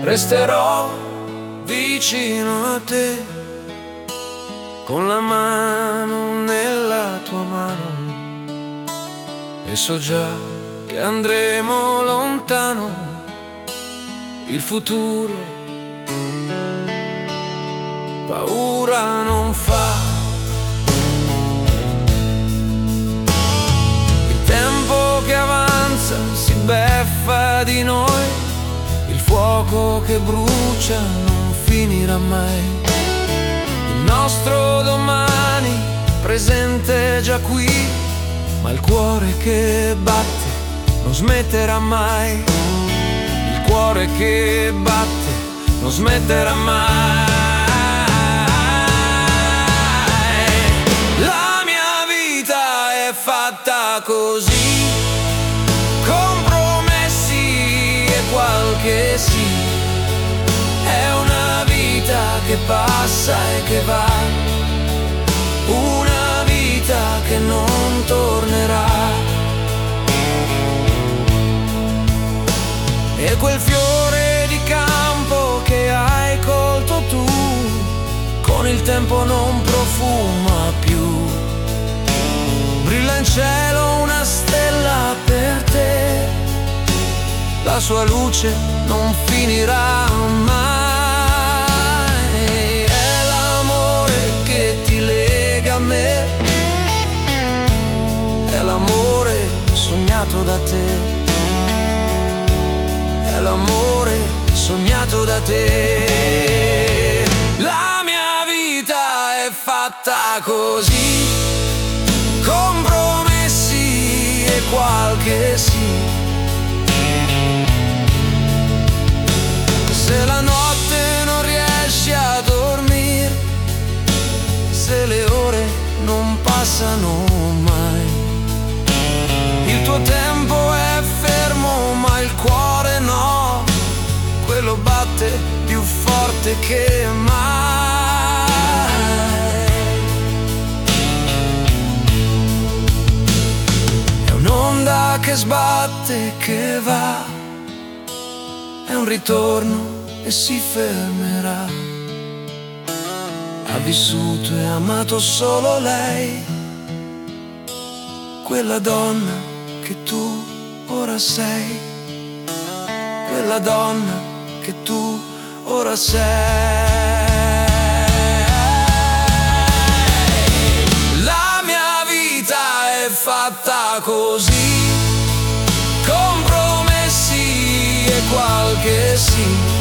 Resterò vicino a te, con la mano nella tua mano, e so già che andremo lontano. Il futuro paura non fa. Il tempo che avanza si beffa di noi, il fuoco che brucia non finirà mai. Il nostro domani presente è già qui, ma il cuore che batte non smetterà mai. Il cuore che batte non smetterà mai. La mia vita è fatta così, compromessi e qualche sì. È una vita che passa e che va, una vita che non tornerà. E quel fiore di campo che hai colto tu, con il tempo non profuma più. Brilla in cielo una stella per te, la sua luce non finirà mai. È l'amore che ti lega a me, è l'amore sognato da te, è l'amore sognato da te. La mia vita è fatta così, compromessi e qualche sì. Se la notte non riesci a dormire, se le ore non passano mai, il tuo tempo è fermo ma il cuore no, quello batte più forte che mai. È un'onda che sbatte, che va, è un ritorno e si fermerà. Ha vissuto e amato solo lei, quella donna che tu ora sei, quella donna che tu ora sei. La mia vita è fatta così, compromessi e qualche sì.